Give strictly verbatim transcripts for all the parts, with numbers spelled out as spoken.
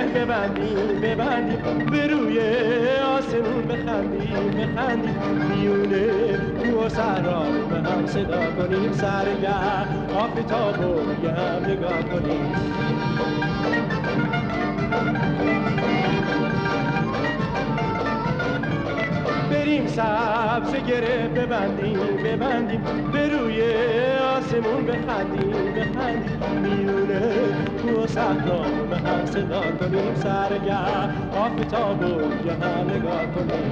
ببندیم ببندیم به روی آسمون بخندیم بخندیم میونه کو و صحرا رو به هم صدا کنیم سرگرم آفتاب رو یه هم نگاه کنیم بریم سبز گره ببندیم ببندیم به روی آسمون بخندیم بخندیم میونه کو و صحرا رو به هم صدا کنیم سرگرم آفتاب رو یه هم نگاه کنیم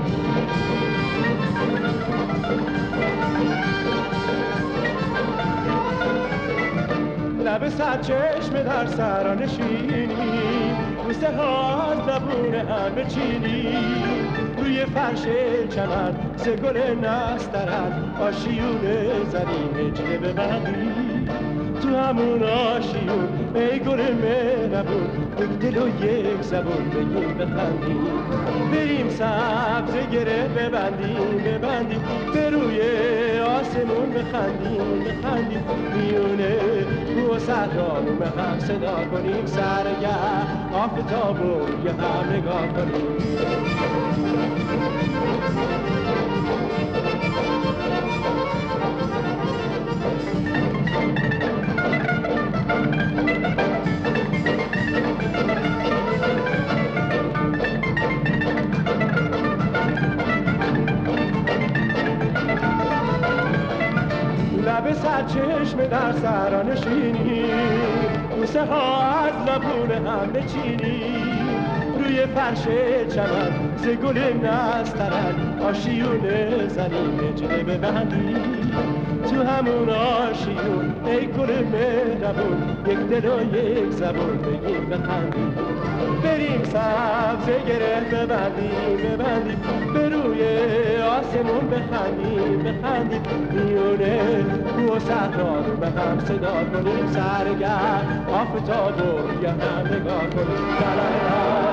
لب سرچشمه در سرا نشینیم بوسه ها از لبون هم بچینیم روی فرش چمن ز گل نسترن آشیونه زنیم هجله ببندیم تو همون آشیون ای گل مهربون یک دل و یک زبون بگیم بخندیم بریم سبز گره ببندیم ببندیم به روی آسمون بخندیم بخندیم میونه کو و صحرا رو به هم صدا کنیم سرگرم آفتاب رو یه هم نگاه کنیم لب سرچشمه در سرا نشینیم بوسه ها از لبون هم بچینیم روی فرش چمن ز گل نسترن آشیونه زنیم هجله ببندیم تو همون آشیون ای گل مهربون یک دل و یک زبون بگیم بخندیم بریم سبز گره ببندیم ببندیم به روی آسمون بخندیم بخندیم میونه کو و صحرا رو به هم صدا کنیم سرگرم آفتاب رو یه هم نگاه کنیم